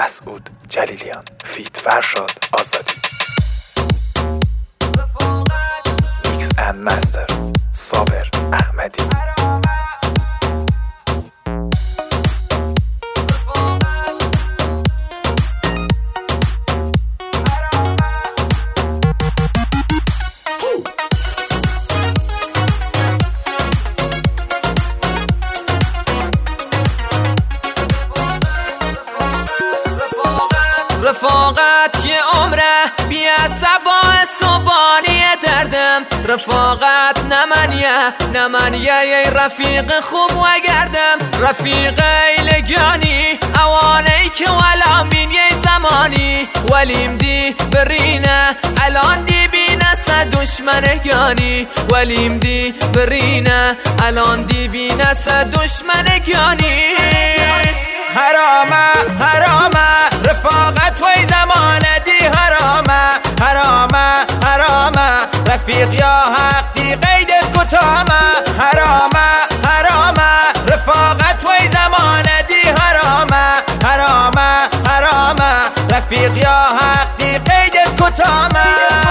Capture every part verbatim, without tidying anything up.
مسعود جلیلیان فیت فرشاد آزادی. میکس اند مستر صابر احمدی. رفاقت یه عمره بی عصبا صبانی دردم. رفاقت نمانیه نمانیه یه رفیق خوب و گردم. رفیق لگانی اوانی که ولا بین یه زمانی ولیم دی برینه الان دی بینه سه دشمنگانی. ولیم دی برینه الان دی بینه سه دشمنگانی. حرامه حرامه رفاقت وی زمانه دی حرامه حرامه حرامه رفیق یا حق دی قیدت کتامه. حرامه حرامه رفاقت وی زمانه دی حرامه حرامه حرامه رفیق یا حق دی قیدت کتامه.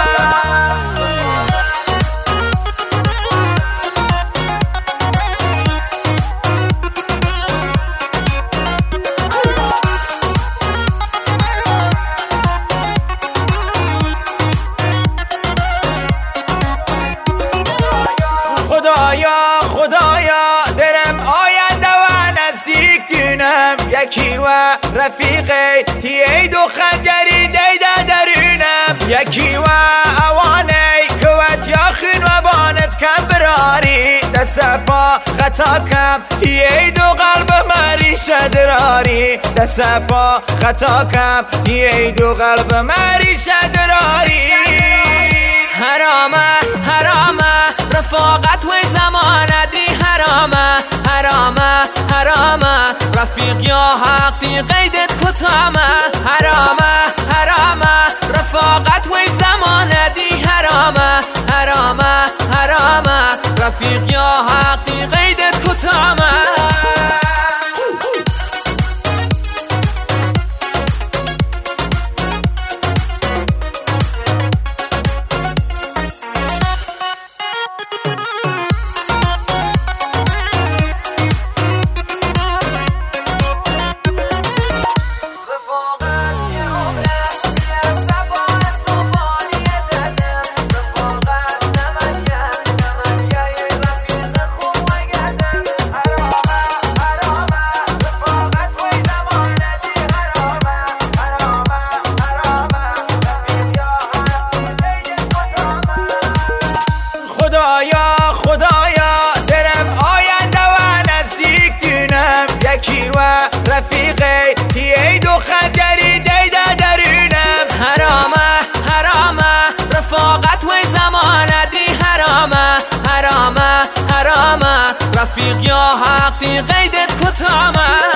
خدایا خدایا درم آینده و نزدیک دینم. یکی و رفیقی تیه دو خنجری دیده درونم. یکی و اوانی قوت یاخین و بانت کم براری. دست پا خطا کم تیه دو قلب مری شدراری. دست پا خطا کم تیه دو قلب مری شدراری. حرامه حرامه رفاقت وی زمانه دی حرامه حرامه حرامه رفیق یا حق دی قیدت کتامه. حرامه حرامه رفاقت وی زمانه دی حرامه حرامه حرامه رفیق یا حق دی قیدت کتامه. خدایا خدایا درم آینده و نزدیک دینم. یکی و رفیقی تیه دو خنجری دیده درونم. حرامه حرامه رفاقت وی زمانه دی حرامه حرامه حرامه رفیق یا حق دی قیدت کتامه.